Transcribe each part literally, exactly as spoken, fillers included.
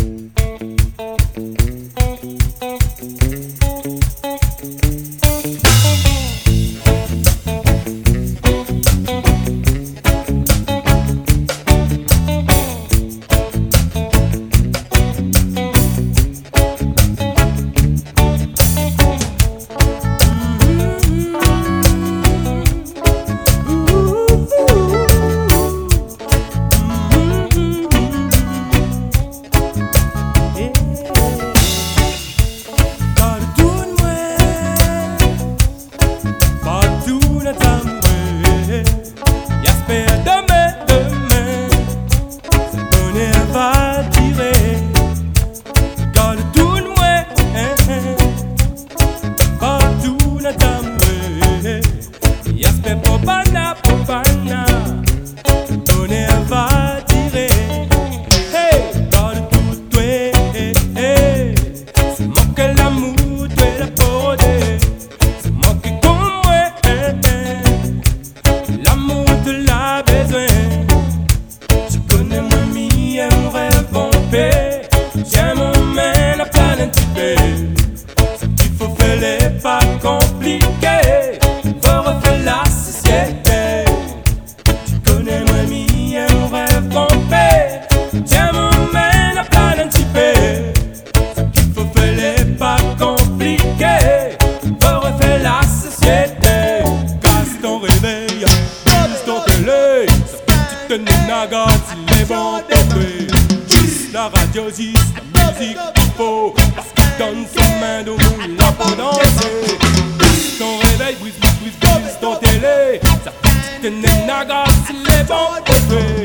La radio dit la musique qu'il faut, parce qu'il donne sa main au monde là pour danser. Ton réveil, brise, brise, brise, brise ton télé. Ça fait que t'es naga, c'est les bons côtés.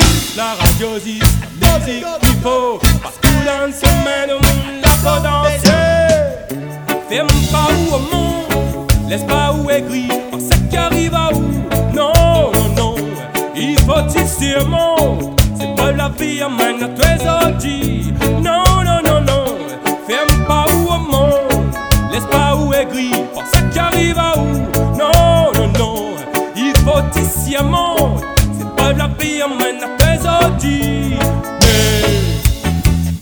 La radio dit la musique qu'il faut, parce qu'il donne sa main au monde là pour danser. Fais mon pas où au monde, laisse pas où écrit, parce que qui arrive à où. Non, non, non, il faut tisser un monde. C'est pas la vie à main à tous les audits. Non, non, non, non. Ferme pas où au monde. Laisse pas où est gris. Pense à qui arrive à où. Non, non, non. Il faut ici un monde. C'est pas la vie à main à tous les audits. Mais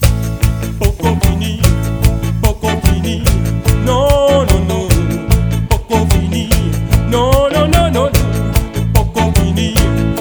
Poco fini, Poco fini. Non, non, non. Poco fini. Non, non, non, non. Poco fini.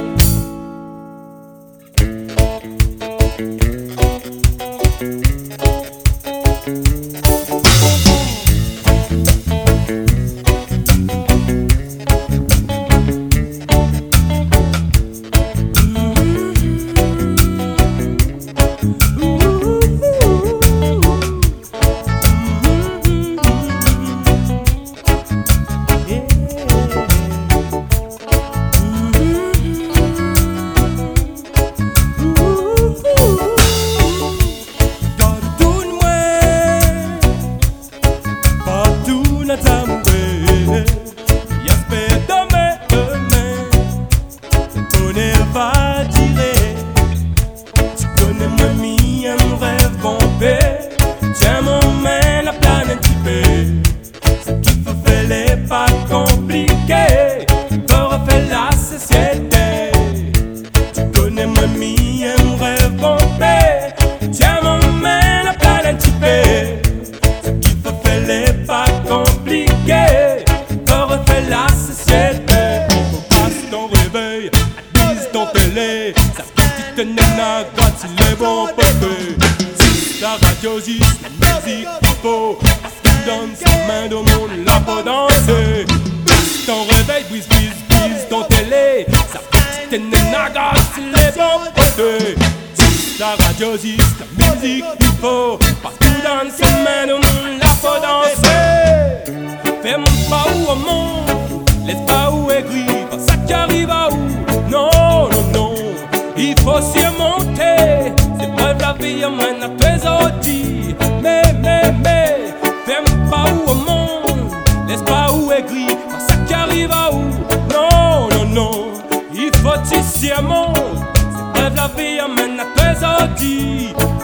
Tiens mon main, la planète type. Ce qu'il faut faire n'est pas compliqué. Faut refaire la société. Tu connais ma mie, un rêve pompé. Tiens mon main, la planète type. Ce qu'il faut faire n'est pas compliqué. Faut refaire la société. Il faut passer ton réveil, à dix ton télé. Ça petite nana, droite, il est bon popé. La radio dit la musique qu'il faut, parce qu'il donne sa main au monde là pour danser. Ton réveil, brise, brise, brise ton télé. Ça petite naga, c'est les bons côtés. La radio dit la musique qu'il faut, parce qu'il donne sa main au monde là pour danser. Fais mon pas où au monde, laisse pas où est gris, quand ça qui arrive à où. Non, non, non, il faut surmonter. C'est pas la vie à main à tous les audits. Mais, mais, mais, ferme pas où au monde. Laisse pas où est gris, quand ça qui arrive à où. Non, non, non, il faut ici un monde. C'est pas la vie à main à tous les audits.